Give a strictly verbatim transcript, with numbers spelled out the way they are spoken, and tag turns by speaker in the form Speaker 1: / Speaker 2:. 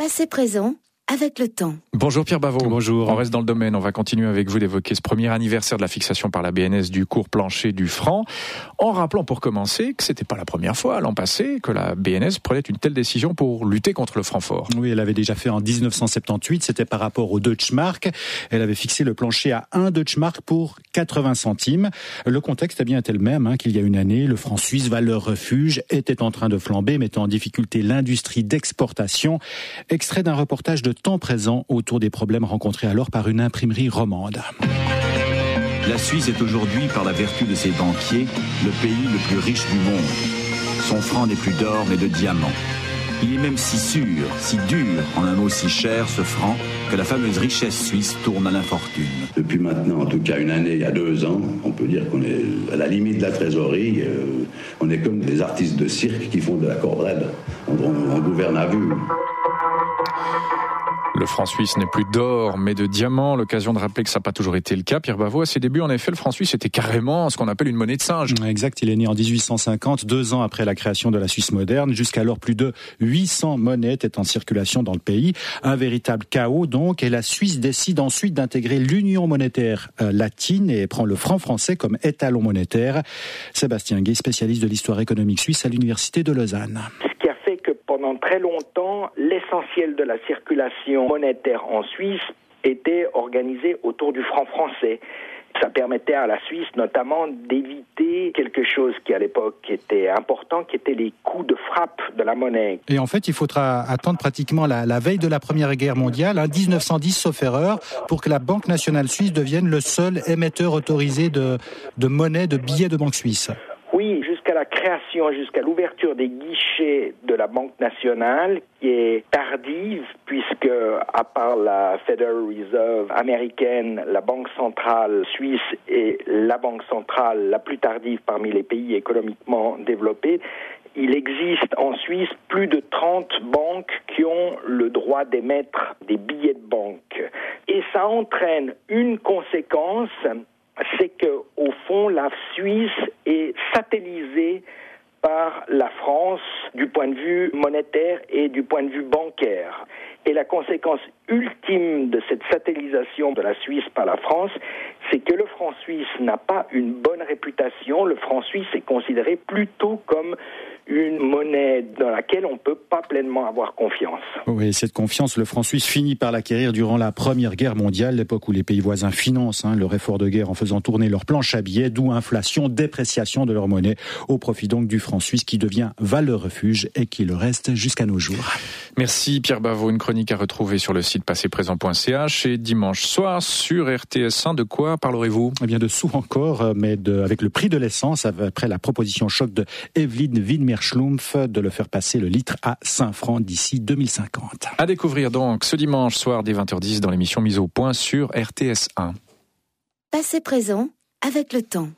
Speaker 1: Passé présent avec le temps.
Speaker 2: Bonjour Pierre Bavot.
Speaker 3: Bonjour.
Speaker 2: On reste dans le domaine. On va continuer avec vous d'évoquer ce premier anniversaire de la fixation par la B N S du cours plancher du franc, en rappelant pour commencer que c'était pas la première fois l'an passé que la B N S prenait une telle décision pour lutter contre le franc fort.
Speaker 3: Oui, elle avait déjà fait en dix-neuf cent soixante-dix-huit, c'était par rapport au Deutschmark. Elle avait fixé le plancher à un Deutschmark pour quatre-vingts centimes. Le contexte a bien été le même hein, qu'il y a une année. Le franc suisse, valeur refuge, était en train de flamber, mettant en difficulté l'industrie d'exportation. Extrait d'un reportage de Temps présent autour des problèmes rencontrés alors par une imprimerie romande.
Speaker 4: La Suisse est aujourd'hui, par la vertu de ses banquiers, le pays le plus riche du monde. Son franc n'est plus d'or mais de diamants. Il est même si sûr, si dur, en un mot si cher, ce franc, que la fameuse richesse suisse tourne à l'infortune.
Speaker 5: Depuis maintenant, en tout cas une année, il y a deux ans, on peut dire qu'on est à la limite de la trésorerie. Euh, on est comme des artistes de cirque qui font de la corde raide. On, on, on gouverne à vue.
Speaker 2: Le franc suisse n'est plus d'or, mais de diamants. L'occasion de rappeler que ça n'a pas toujours été le cas. Pierre Bavot, à ses débuts, en effet, le franc suisse était carrément ce qu'on appelle une monnaie de singe.
Speaker 3: Exact, il est né en dix-huit cent cinquante, deux ans après la création de la Suisse moderne. Jusqu'alors, plus de huit cents monnaies étaient en circulation dans le pays. Un véritable chaos, donc. Et la Suisse décide ensuite d'intégrer l'Union monétaire latine et prend le franc français comme étalon monétaire. Sébastien Guay, spécialiste de l'histoire économique suisse à l'Université de Lausanne.
Speaker 6: Pendant très longtemps, l'essentiel de la circulation monétaire en Suisse était organisé autour du franc français. Ça permettait à la Suisse notamment d'éviter quelque chose qui à l'époque était important, qui était les coups de frappe de la monnaie.
Speaker 3: Et en fait, il faudra attendre pratiquement la, la veille de la Première Guerre mondiale, hein, dix-neuf cent dix sauf erreur, pour que la Banque nationale suisse devienne le seul émetteur autorisé de, de monnaie, de billets de banque suisse.
Speaker 6: Oui, jusqu'à la création, jusqu'à l'ouverture des guichets de la Banque nationale, qui est tardive, puisque à part la Federal Reserve américaine, la Banque centrale suisse est la banque centrale la plus tardive parmi les pays économiquement développés, il existe en Suisse plus de trente banques qui ont le droit d'émettre des billets de banque. Et ça entraîne une conséquence, c'est que au fond, la Suisse est satellisée par la France du point de vue monétaire et du point de vue bancaire. Et la conséquence ultime de cette satellisation de la Suisse par la France, c'est que le franc suisse n'a pas une bonne réputation. Le franc suisse est considéré plutôt comme une monnaie dans laquelle on ne peut pas pleinement avoir confiance.
Speaker 3: Oui, cette confiance, le franc suisse finit par l'acquérir durant la Première Guerre mondiale, l'époque où les pays voisins financent hein, leur effort de guerre en faisant tourner leur planche à billets, d'où inflation, dépréciation de leur monnaie, au profit donc du franc suisse qui devient valeur refuge et qui le reste jusqu'à nos jours.
Speaker 2: Merci Pierre Bavot, une chronique à retrouver sur le site passé présent point c h et dimanche soir sur R T S un. De quoi parlerez-vous ?
Speaker 3: Eh bien de sous encore, mais de, avec le prix de l'essence, après la proposition choc de Evelyne Widmer-Schlumpf de le faire passer le litre à cinq francs d'ici deux mille cinquante.
Speaker 2: À découvrir donc ce dimanche soir dès vingt heures dix dans l'émission Mise au point sur R T S un.
Speaker 1: Passé présent avec le temps.